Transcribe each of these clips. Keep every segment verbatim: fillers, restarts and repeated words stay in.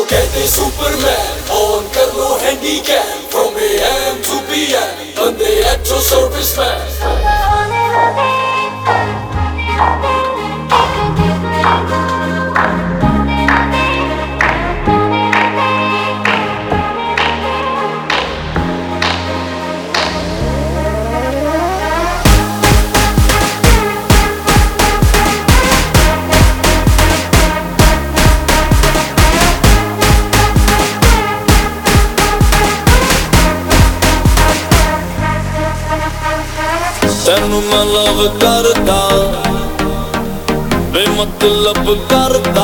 कहते superman on कर लो handy cam from A M to P M बंदे एक्चुअल सर्विसमैन। तेनू मैं लव करदा बेमतलब करदा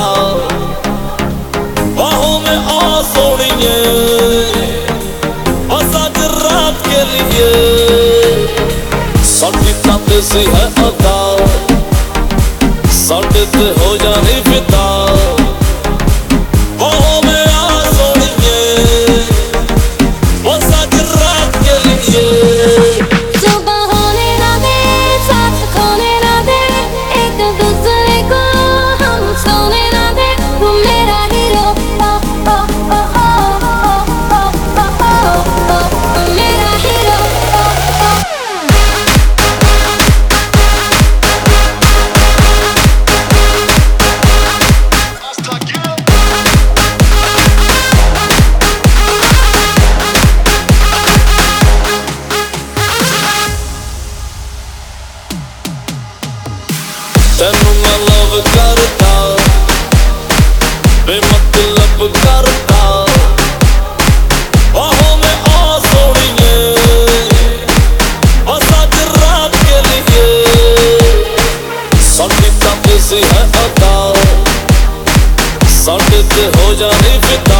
बाहों में आ सोनिए बस आज रात के लिए साडी ताते सी है अदा साडे ते हो जानी फिदा बाहों में आ सोनिए बस आज रात के लिए। तेनू मैं लव करदा बेमतलब करदा बाहों में आ सोनिए बस आज रात के लिए साडी ताते सी है अदा साडे ते हो जानी फिदा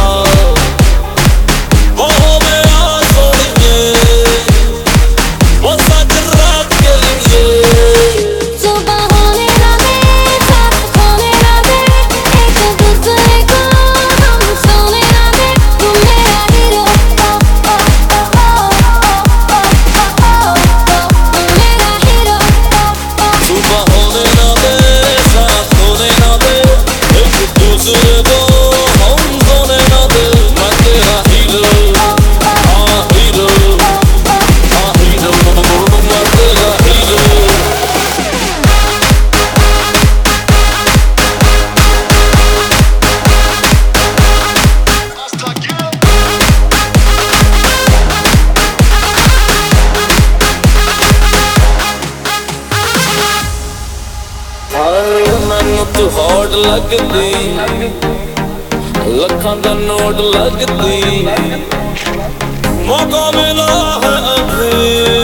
बाहों में आ सोनिए बस आज रात के लिए। मैनू तू हॉट लगदी लखां दा नोट लगदी मौका मिला है अभी